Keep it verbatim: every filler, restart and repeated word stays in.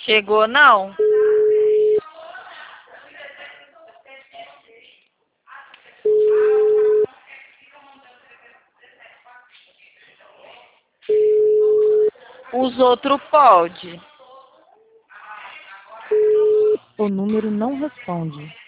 Chegou não? Os outros pode. O número não responde.